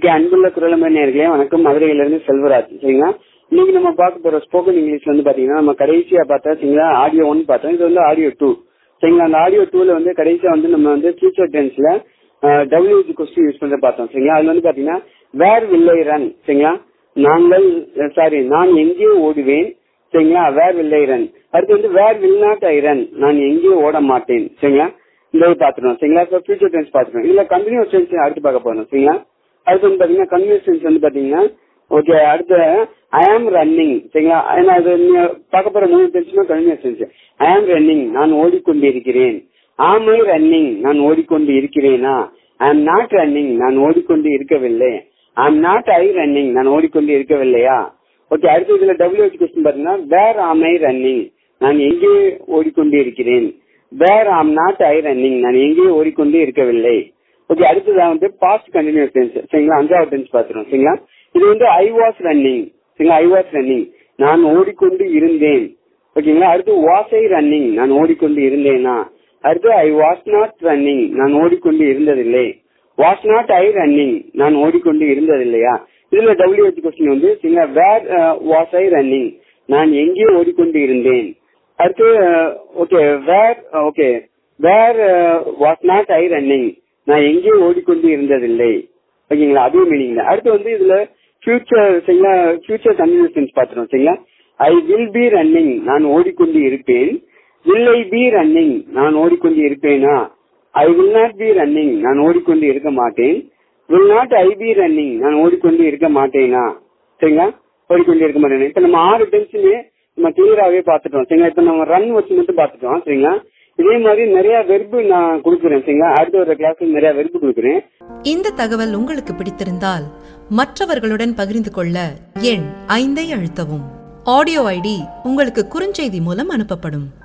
Okay, அன்புள்ள குரலமை நேயர்களே வணக்கம். மதுரையிலிருந்து செல்வராஜ். சரிங்களா, இன்னைக்கு நம்ம பார்க்க போற ஸ்போக்கன் இங்கிலீஷ் வந்து பாத்தீங்கன்னா நம்ம கடைசியா பார்த்தா சரிங்களா ஆடியோ 1 பார்த்தோம். இது வந்து ஆடியோ 2. சரிங்களா, அந்த ஆடியோ 2ல வந்து கடைசியா வந்து நம்ம வந்து ஃபியூச்சர் டென்ஸ்ல WH கொஸ்டின் யூஸ் பண்ற பார்த்தோம். சரிங்களா, அதுல வந்து பாத்தீங்கன்னா வேர் வில் ஐ ரன். சரிங்களா, நான் எங்கே ஓடுவேன். சரிங்களா, வேர் வில் ஐ ரன். அடுத்து வந்து where will not I run, நான் எங்கே ஓட மாட்டேன். சரிங்களா, இந்த பாத்துறோம். சரிங்களா, இப்போ ஃபியூச்சர் டென்ஸ் பாத்துறோம். இதுல கண்டினியூஸ் டென்ஸ் அடுத்து பார்க்க போறோம். சரிங்களா, அடுத்து வந்து பாத்தீங்கன்னா கண்டினியூஸ் டென்ஸ் வந்து பாத்தீங்கன்னா ஓகே, அடுத்து ஐ ஆம் ரன்னிங். சரிங்களா, அது பார்க்க போற 3 டென்ஸுமே கண்டினியூஸ் டென்ஸ். ஐ ஆம் ரன்னிங், நான் ஓடிக்கொண்டு இருக்கிறேன். ஆம் ஐ ரன்னிங், நான் ஓடிக்கொண்டு இருக்கிறேனா. ஐ ஆம் நாட் ரன்னிங், நான் ஓடிக்கொண்டு இருக்கவில்லை. ஐ ஆம் நாட் ஐ ரன்னிங், நான் ஓடிக்கொண்டு இருக்கவில்லையா. ஓகே, அடுத்து இதுல WH கொஸ்டின் பாத்தீங்கன்னா வேர் ஆம் ஐ ரன்னிங், நான் எங்கே ஓடிக்கொண்டு இருக்கிறேன். வேர் ஆம் நாட் ஐ ரன்னிங், நான் எங்கே ஓடிக்கொண்டு இருக்கவில்லை. ஓகே, அடுத்ததான் வந்து பாஸ்ட் கண்டினியூஸ் டென்ஸ். சரிங்களா, 5வது டென்ஸ் பாத்துறோம். சரிங்களா, இது வந்து ஐ வாஸ் ரன்னிங். சரிங்களா, ஐ வாஸ் ரன்னிங், நான் ஓடிக்கொண்டு இருந்தேன். ஓகேங்களா, அடுத்து வாஸ் ஐ ரன்னிங், நான் ஓடிக்கொண்டு இருந்தேனா. அடுத்து ஐ வாஸ் நாட் ரன்னிங், நான் ஓடிக்கொண்டு இருந்ததில்லை. வாஸ் நாட் ஐ ரன்னிங், நான் ஓடிக்கொண்டு இருந்ததில்லையா. இதுல WH கொஸ்டின் வந்து சரிங்களா வேர் வாஸ் ஐ ரன்னிங், நான் எங்கே ஓடிக்கொண்டு இருந்தேன். அடுத்து where was not I running, நான் எங்கே ஓடிக்கொண்டு இருந்ததில்லை. ஓகேங்களா, அதே மீனிங்ல. அடுத்து வந்து இதுல ஃபியூச்சர் சரிங்களா ஃபியூச்சர் கண்டினியூஸ் டென்ஸ் பாத்துறோம். சரிங்களா, ஐ வில் பி ரன்னிங், நான் ஓடிக்கொண்டு இருப்பேன். வில் ஐ பி ரன்னிங், நான் ஓடிக்கொண்டு இருப்பேனா. I will not be running, நான் ஓடிக்கொண்டு இருக்க மாட்டேன். Will not I be running, நான் ஓடிக்கொண்டு இருக்க மாட்டேனா. சரிங்களா, ஓடிக்கொண்டு இருக்க மாட்டேன். இப்ப நம்ம 6 டென்ஸுமே நம்ம கிளியராகவே பாத்துட்டோம். சரிங்களா, இப்ப நம்ம ரன் வச்சு மட்டும் பாத்துட்டோம். சரிங்களா, இதே மாதிரி நிறைய வெர்பு நான் கொடுக்குறேன். சரிங்களா, அடுத்த ஒரு கிளாஸ்ல நிறைய வெர்பு கொடுக்குறேன். இந்த தகவல் உங்களுக்கு பிடித்திருந்தால் மற்றவர்களுடன் பகிர்ந்து கொள்ள எண் 5 ஐ அழுத்தவும். ஆடியோ ஐடி உங்களுக்கு குறுஞ்செய்தி மூலம் அனுப்பப்படும்.